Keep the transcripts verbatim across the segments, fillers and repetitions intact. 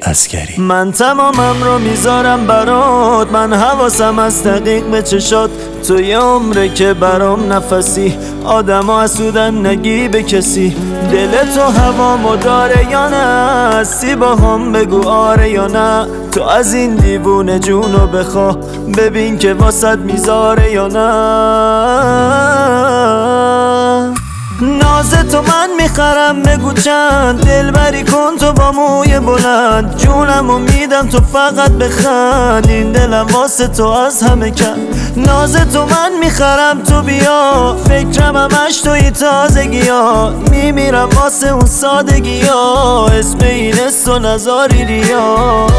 عسگری. من تمامم رو میذارم برات، من حواسم از دقیق به چشات. تو یه عمره که برام نفسی، آدم ها حسودن نگی به کسی. دل تو هوامو داره یا نه؟ هستی با هم بگو آره یا نه. تو از این دیوونه جونو بخوا، ببین که واسط میذاره یا نه. ناز تو من میخرم بگو چند، دلبری کن تو با موی بلند. جونمو میدم تو فقط بخند، این دلم واسه تو از همه کن. ناز تو من میخرم تو بیا، فکرم همش توی تازگی ها. میمیرم واسه اون سادگی ها، اسم این است و نزاری ریا.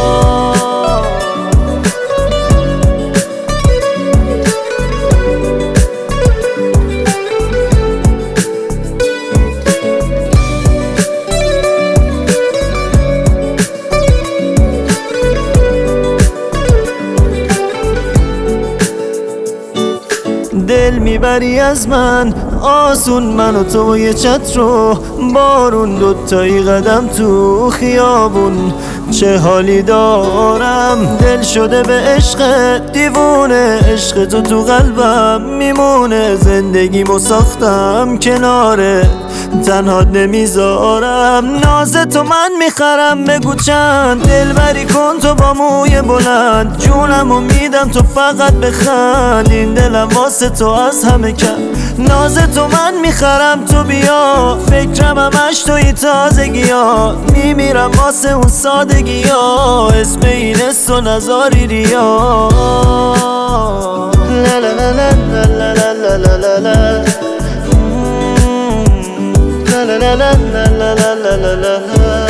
دل میبری از من آسون، من و تو یه چتر و بارون، دوتایی قدم تو خیابون. چه حالی دارم، دل شده به عشق، دیوونه عشق تو تو قلبم میمونه. زندگیمو ساختم کناره، تنها نمیذارم. ناز تو من میخرم بگو چند، دلبری کن تو با موی بلند. جونمو میدم تو فقط بخند، این دلم واسه تو از همه کن. ناز تو من میخرم تو بیا، فکرم همش توی تازگی ها. میمیرم واسه اون سادگی ها، اسم این است و نزاری ریا. لا لا لا لا لا لا لا لا لا لا لا لا لا لا لا لا لا.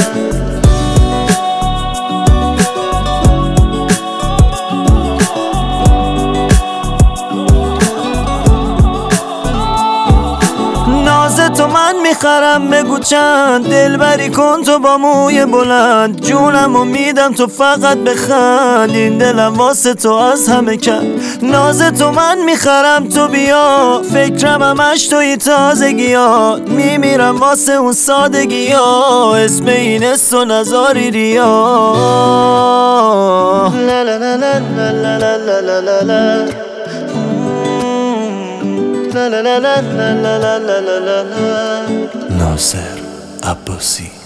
ناز تو من میخرم بگو چند، دلبری کن تو با موی بلند. جونمو میدم تو فقط بخند، این دلم واسه تو از همه کن. ناز تو من میخرم تو بیا، فکرم همش توی تازگی ها. میمیرم واسه اون سادگی ها، اسم این است و نزاری ریا. لا لا لا لا لا لا لا لا لا. ناصر عباسی.